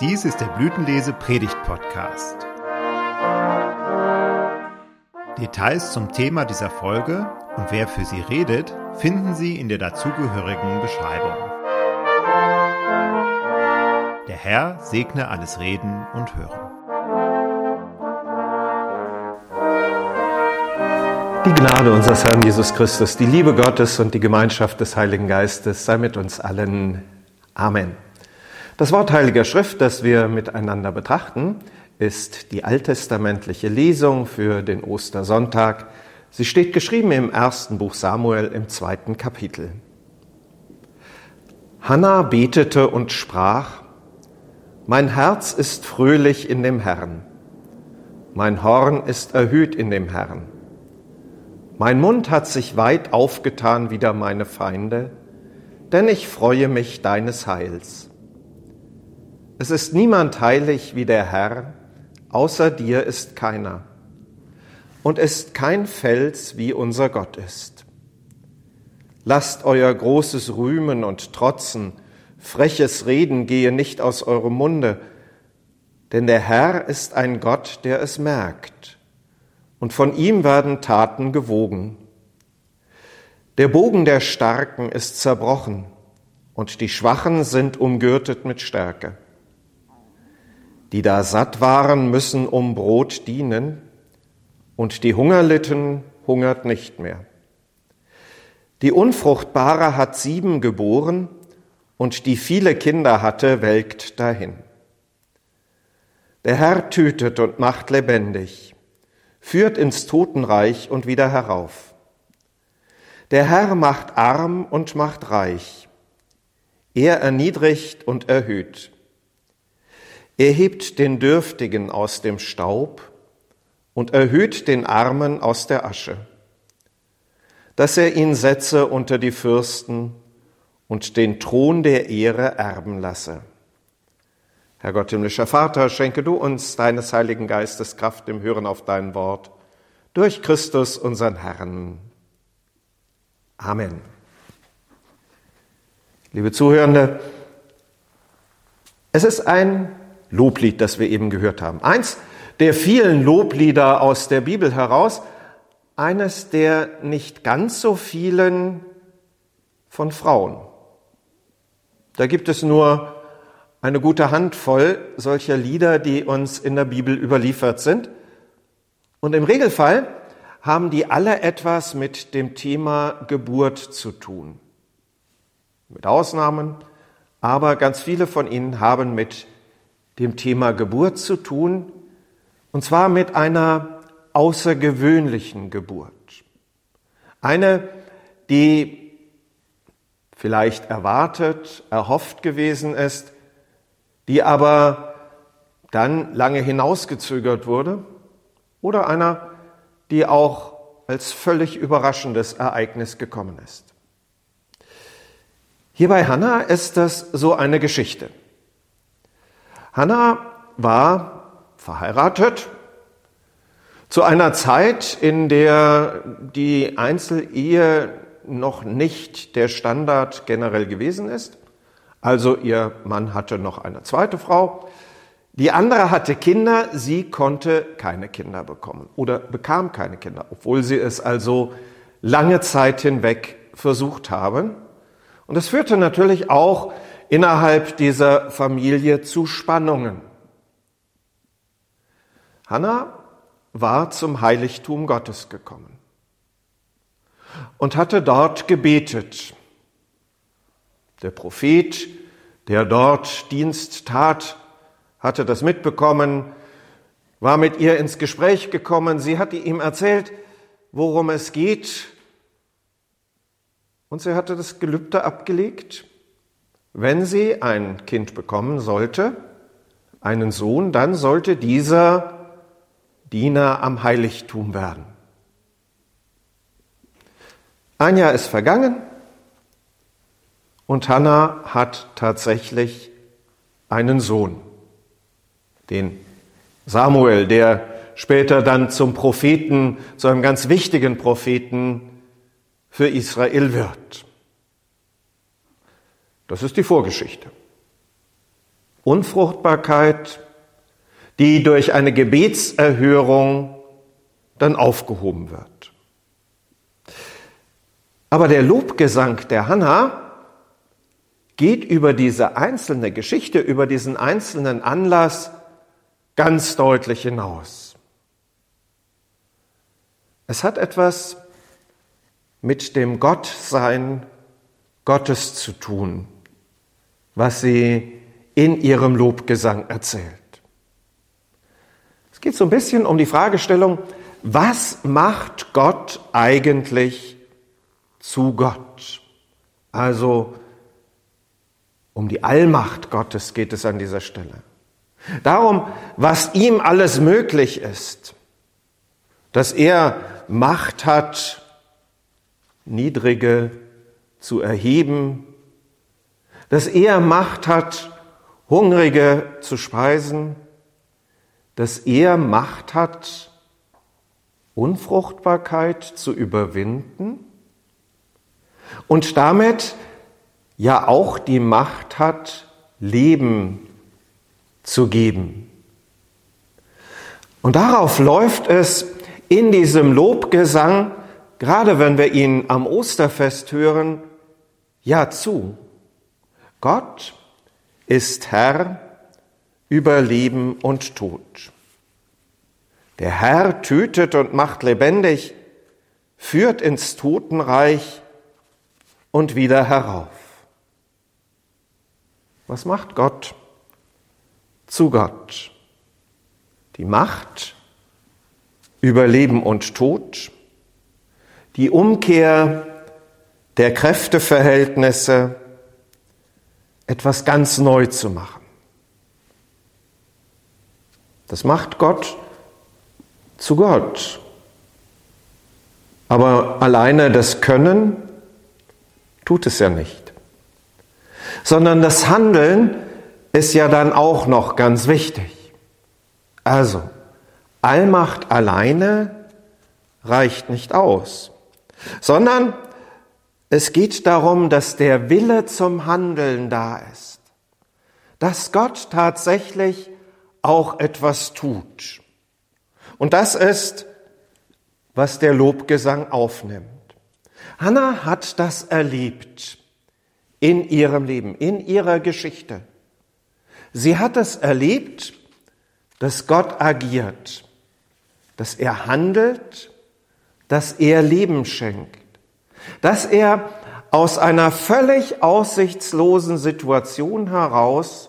Dies ist der Blütenlese-Predigt-Podcast. Details zum Thema dieser Folge und wer für sie redet, finden Sie in der dazugehörigen Beschreibung. Der Herr segne alles Reden und Hören. Die Gnade unseres Herrn Jesus Christus, die Liebe Gottes und die Gemeinschaft des Heiligen Geistes sei mit uns allen. Amen. Das Wort Heiliger Schrift, das wir miteinander betrachten, ist die alttestamentliche Lesung für den Ostersonntag. Sie steht geschrieben im 1. Buch Samuel im 2. Kapitel. Hannah betete und sprach: Mein Herz ist fröhlich in dem Herrn. Mein Horn ist erhöht in dem Herrn. Mein Mund hat sich weit aufgetan wider meine Feinde, denn ich freue mich deines Heils. Es ist niemand heilig wie der Herr, außer dir ist keiner. Und ist kein Fels, wie unser Gott ist. Lasst euer großes Rühmen und Trotzen, freches Reden gehe nicht aus eurem Munde, denn der Herr ist ein Gott, der es merkt, und von ihm werden Taten gewogen. Der Bogen der Starken ist zerbrochen, und die Schwachen sind umgürtet mit Stärke. Die da satt waren, müssen um Brot dienen, und die Hungerlitten hungert nicht mehr. Die Unfruchtbare hat 7 geboren, und die viele Kinder hatte, welkt dahin. Der Herr tötet und macht lebendig, führt ins Totenreich und wieder herauf. Der Herr macht arm und macht reich. Er erniedrigt und erhöht. Er hebt den Dürftigen aus dem Staub und erhöht den Armen aus der Asche, dass er ihn setze unter die Fürsten und den Thron der Ehre erben lasse. Herr Gott, himmlischer Vater, schenke du uns deines Heiligen Geistes Kraft im Hören auf dein Wort, durch Christus, unseren Herrn. Amen. Liebe Zuhörende, es ist ein Loblied, das wir eben gehört haben. Eins der vielen Loblieder aus der Bibel heraus, eines der nicht ganz so vielen von Frauen. Da gibt es nur eine gute Handvoll solcher Lieder, die uns in der Bibel überliefert sind. Und im Regelfall haben die alle etwas mit dem Thema Geburt zu tun. Mit Ausnahmen, aber ganz viele von ihnen haben mit dem Thema Geburt zu tun, und zwar mit einer außergewöhnlichen Geburt. Eine, die vielleicht erwartet, erhofft gewesen ist, die aber dann lange hinausgezögert wurde, oder einer, die auch als völlig überraschendes Ereignis gekommen ist. Hier bei Hannah ist das so eine Geschichte. Hannah war verheiratet zu einer Zeit, in der die Einzelehe noch nicht der Standard generell gewesen ist. Also ihr Mann hatte noch eine zweite Frau. Die andere hatte Kinder, sie konnte keine Kinder bekommen oder bekam keine Kinder, obwohl sie es also lange Zeit hinweg versucht haben. Und es führte natürlich auch innerhalb dieser Familie zu Spannungen. Hannah war zum Heiligtum Gottes gekommen und hatte dort gebetet. Der Prophet, der dort Dienst tat, hatte das mitbekommen, war mit ihr ins Gespräch gekommen. Sie hatte ihm erzählt, worum es geht. Und sie hatte das Gelübde abgelegt: Wenn sie ein Kind bekommen sollte, einen Sohn, dann sollte dieser Diener am Heiligtum werden. Ein Jahr ist vergangen und Hannah hat tatsächlich einen Sohn, den Samuel, der später dann zum Propheten, zu einem ganz wichtigen Propheten für Israel wird. Das ist die Vorgeschichte. Unfruchtbarkeit, die durch eine Gebetserhörung dann aufgehoben wird. Aber der Lobgesang der Hannah geht über diese einzelne Geschichte, über diesen einzelnen Anlass ganz deutlich hinaus. Es hat etwas mit dem Gottsein Gottes zu tun, was sie in ihrem Lobgesang erzählt. Es geht so ein bisschen um die Fragestellung, was macht Gott eigentlich zu Gott? Also um die Allmacht Gottes geht es an dieser Stelle. Darum, was ihm alles möglich ist, dass er Macht hat, Niedrige zu erheben, dass er Macht hat, Hungrige zu speisen, dass er Macht hat, Unfruchtbarkeit zu überwinden und damit ja auch die Macht hat, Leben zu geben. Und darauf läuft es in diesem Lobgesang, gerade wenn wir ihn am Osterfest hören, ja zu. Gott ist Herr über Leben und Tod. Der Herr tötet und macht lebendig, führt ins Totenreich und wieder herauf. Was macht Gott zu Gott? Die Macht über Leben und Tod, die Umkehr der Kräfteverhältnisse, etwas ganz neu zu machen. Das macht Gott zu Gott. Aber alleine das Können tut es ja nicht. Sondern das Handeln ist ja dann auch noch ganz wichtig. Also, Allmacht alleine reicht nicht aus, sondern es geht darum, dass der Wille zum Handeln da ist, dass Gott tatsächlich auch etwas tut. Und das ist, was der Lobgesang aufnimmt. Hannah hat das erlebt in ihrem Leben, in ihrer Geschichte. Sie hat es erlebt, dass Gott agiert, dass er handelt, dass er Leben schenkt, dass er aus einer völlig aussichtslosen Situation heraus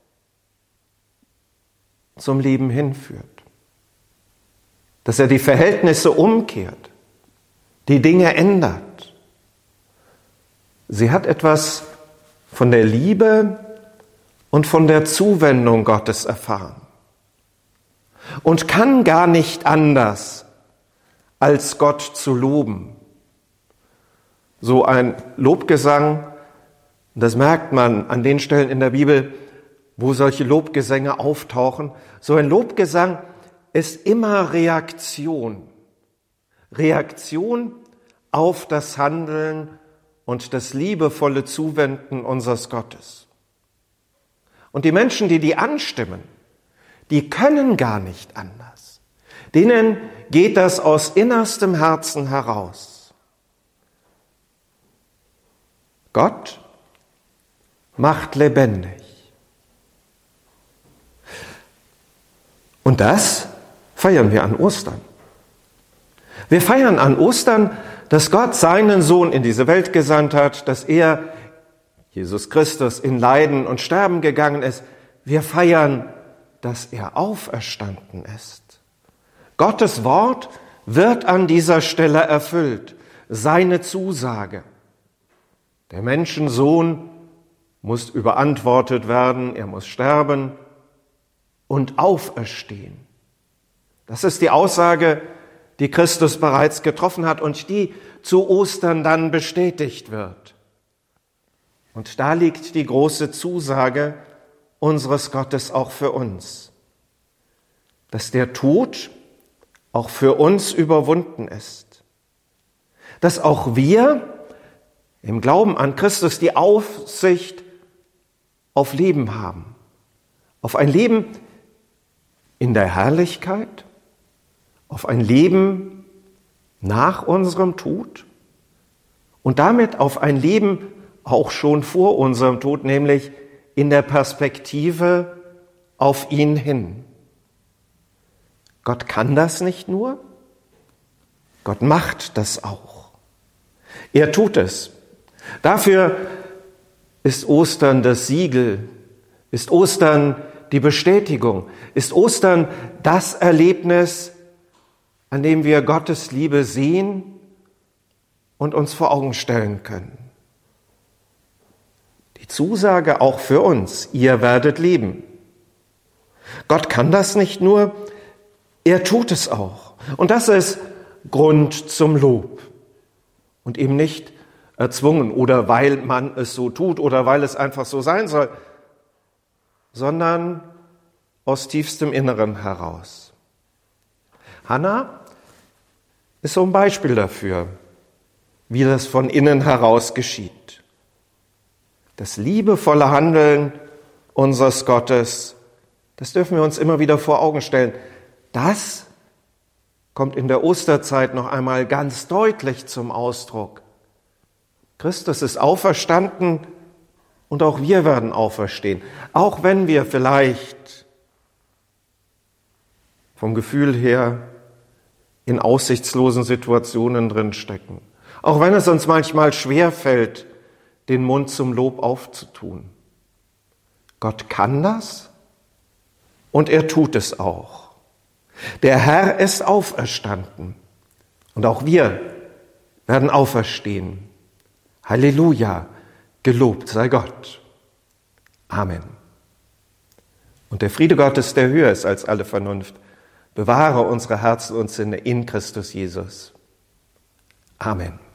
zum Leben hinführt, dass er die Verhältnisse umkehrt, die Dinge ändert. Sie hat etwas von der Liebe und von der Zuwendung Gottes erfahren und kann gar nicht anders, als Gott zu loben. So ein Lobgesang, das merkt man an den Stellen in der Bibel, wo solche Lobgesänge auftauchen. So ein Lobgesang ist immer Reaktion. Reaktion auf das Handeln und das liebevolle Zuwenden unseres Gottes. Und die Menschen, die anstimmen, die können gar nicht anders. Denen geht das aus innerstem Herzen heraus. Gott macht lebendig. Und das feiern wir an Ostern. Wir feiern an Ostern, dass Gott seinen Sohn in diese Welt gesandt hat, dass er, Jesus Christus, in Leiden und Sterben gegangen ist. Wir feiern, dass er auferstanden ist. Gottes Wort wird an dieser Stelle erfüllt, seine Zusage. Der Menschensohn muss überantwortet werden, er muss sterben und auferstehen. Das ist die Aussage, die Christus bereits getroffen hat und die zu Ostern dann bestätigt wird. Und da liegt die große Zusage unseres Gottes auch für uns, dass der Tod auch für uns überwunden ist, dass auch wir im Glauben an Christus die Aussicht auf Leben haben, auf ein Leben in der Herrlichkeit, auf ein Leben nach unserem Tod und damit auf ein Leben auch schon vor unserem Tod, nämlich in der Perspektive auf ihn hin. Gott kann das nicht nur, Gott macht das auch. Er tut es. Dafür ist Ostern das Siegel, ist Ostern die Bestätigung, ist Ostern das Erlebnis, an dem wir Gottes Liebe sehen und uns vor Augen stellen können. Die Zusage auch für uns, ihr werdet leben. Gott kann das nicht nur, er tut es auch. Und das ist Grund zum Lob. Und eben nicht erzwungen oder weil man es so tut oder weil es einfach so sein soll, sondern aus tiefstem Inneren heraus. Hannah ist so ein Beispiel dafür, wie das von innen heraus geschieht. Das liebevolle Handeln unseres Gottes, das dürfen wir uns immer wieder vor Augen stellen. Das kommt in der Osterzeit noch einmal ganz deutlich zum Ausdruck. Christus ist auferstanden und auch wir werden auferstehen. Auch wenn wir vielleicht vom Gefühl her in aussichtslosen Situationen drin stecken. Auch wenn es uns manchmal schwerfällt, den Mund zum Lob aufzutun. Gott kann das und er tut es auch. Der Herr ist auferstanden und auch wir werden auferstehen. Halleluja, gelobt sei Gott. Amen. Und der Friede Gottes, der höher ist als alle Vernunft, bewahre unsere Herzen und Sinne in Christus Jesus. Amen.